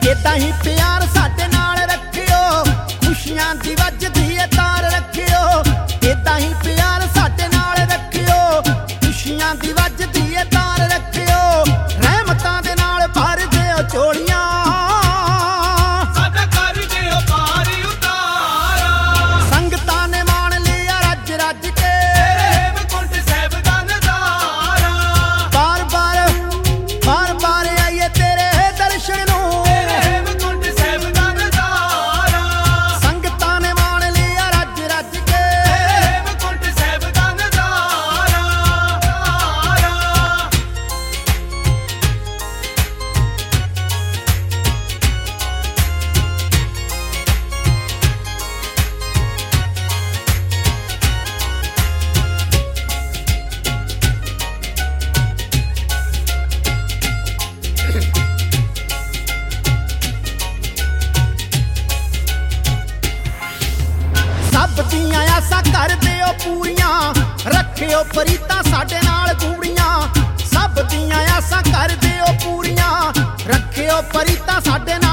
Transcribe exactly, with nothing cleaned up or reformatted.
इदां ही प्यार साडे नाल रखियो, खुशियां दी वजदी ए तार रखियो। इदां ही प्यार साडे नाल रखियो, खुशियां दी वजदी ए तार रखियो। रहमतां दे नाल भर दिओ झोलियां, साडा कर दिओ पार उतारा। संगतां ने मान लिया रज रज के, तेरे हेमकुंट साहिब दा नज़ारा। बार बार बार बार आइए तेरे दर्शन नूं, तेरे हेमकुंट साहिब दा नज़ारा। संगतां ने मान लिया रज रज के। तेरे हेमकुंट साहिब दा नज़ारा। सब दियां आसां कर दिओ पूरियां, रखियो फरीदां साडे नाल गूड़ियां। सब दियां आसां कर दिओ पूरियां, रखियो फरीदां साडे